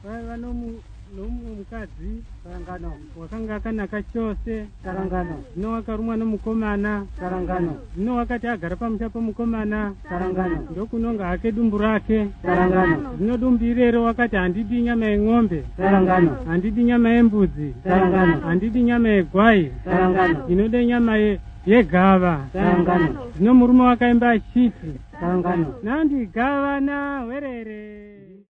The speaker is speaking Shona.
vaiva nomukadzi Sarangano wakanga akanaka chose Sarangano zvino wakarumwa nomukomana Sarangano zvino wakati agara pamusha pomukomana Sarangano ndokunonga hake dumbu rake Sarangano zvino dumbu irero wakati handidi nyama yeng'ombe Sarangano handidi nyama yembudzi Sarangano handidi nyama yegwai Sarangano inode nyama yegava Sarangano zvino murume wakaimba achiti Sarangano nandi gava na werere.